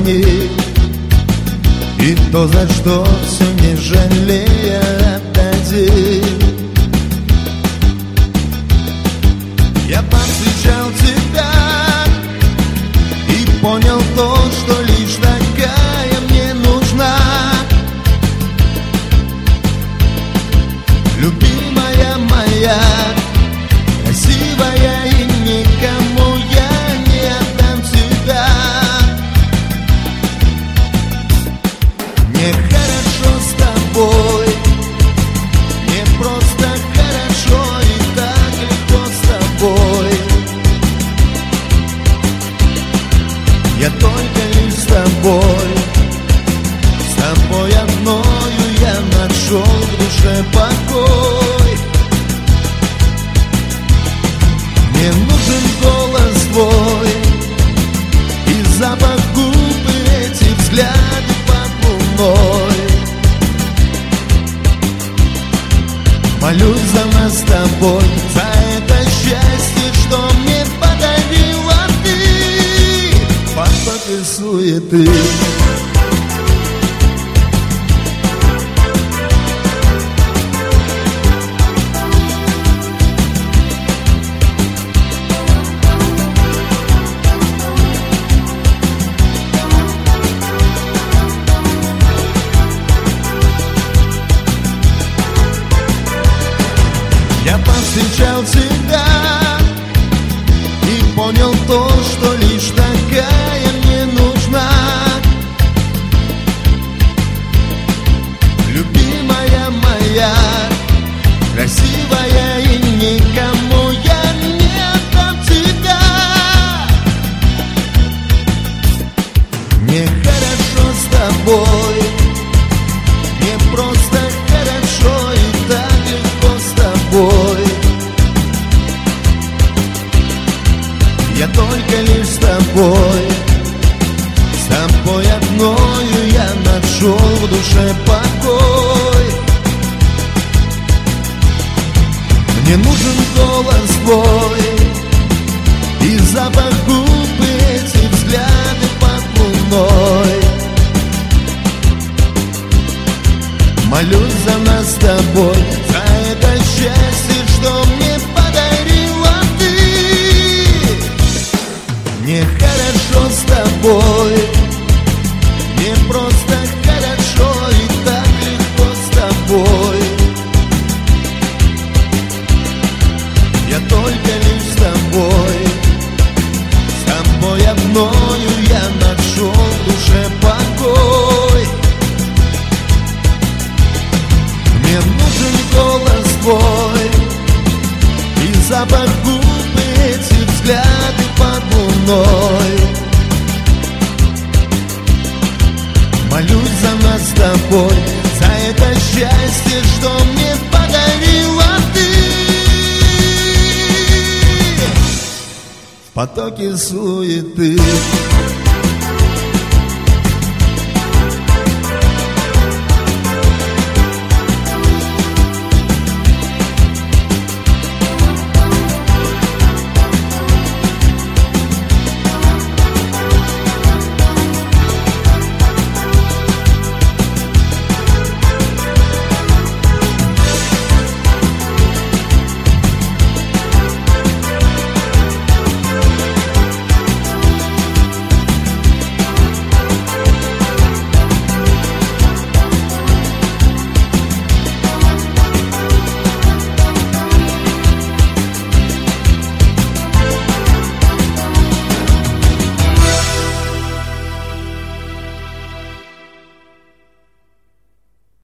времени, и то, за что все не жалея отдади. Я повстречал тебя и понял то, что лишь такая мне нужна. Любимая моя, красивая, и никому я не отдам тебя. Мне хорошо с тобой, мне просто хорошо и так легко с тобой. Я только лишь с тобой одною я нашел в душе покой. Мне нужен голос твой и запах губ, и эти взгляды под луной. Молюсь за нас с тобой, за это счастье, что мне подарила ты. Потоки суеты. Я повстречал тебя и понял то, что лишь такая мне нужна. Любимая моя, красивая, и никому я не отдам тебя. Мне хорошо с тобой, мне просто хорошо и так легко с тобой. Я только лишь с тобой одною я нашел в душе покой. Мне нужен голос твой и запах губ, и эти взгляды под луной. Молюсь за нас с тобой, за это счастье, что мне подарила ты. Мне хорошо с тобой, мне просто хорошо и так легко с тобой. Я только лишь с тобой одною я нашел в душе покой. Мне нужен голос твой и запах губ, и эти взгляды под луной. Молюсь за нас с тобой, за это счастье, что мне подарила ты. В потоке суеты.